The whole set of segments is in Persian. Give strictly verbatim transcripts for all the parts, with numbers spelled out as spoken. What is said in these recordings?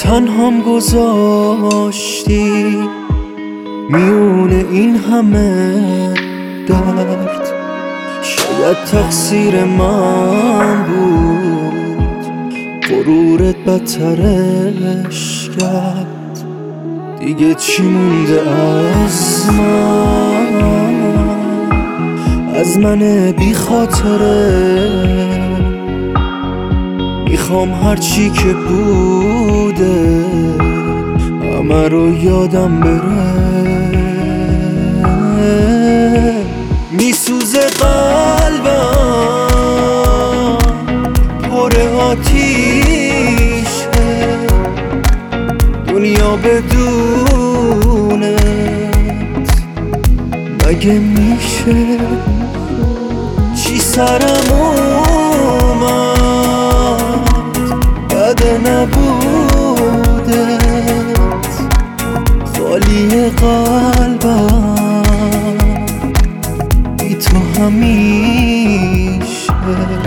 تنهام گذاشتی میونه این همه درد. شاید تقصیر من بود غرورت بدترش کرد. دیگه چی مونده از من، از من بی خاطره. میخوام هرچی که بوده همه رو یادم بره. میسوزه قلبم پر آتیشه، دنیا بدونت مگه میشه؟ چی سرم اومد بده نبودت، خالی قلبم بی تو همیشه.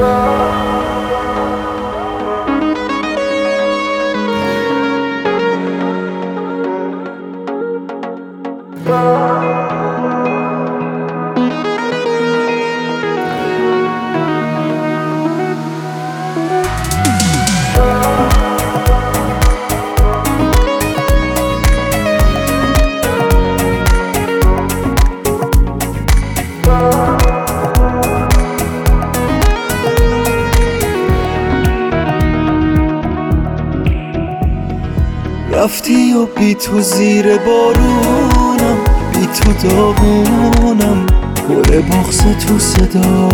رفتی و بی تو زیر بارونم، بی تو داغونم، پر بغض تو صدا.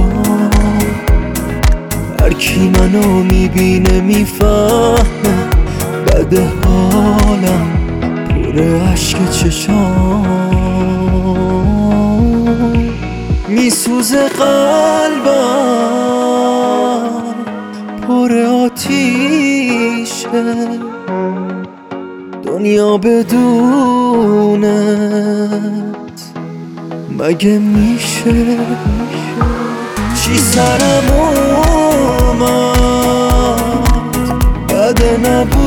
هر کی منو میبینه میفهمه بد حالم، پر عشق چشام. میسوزه قلبم پر آتیشه، دنیا بدونت مگه میشه؟ چی سرم اومد بده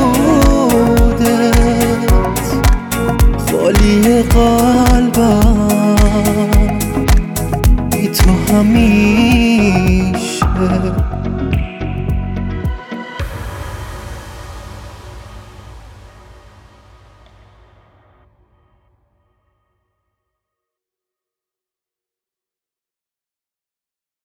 نبودت، خالی قلبم بی تو همیشه.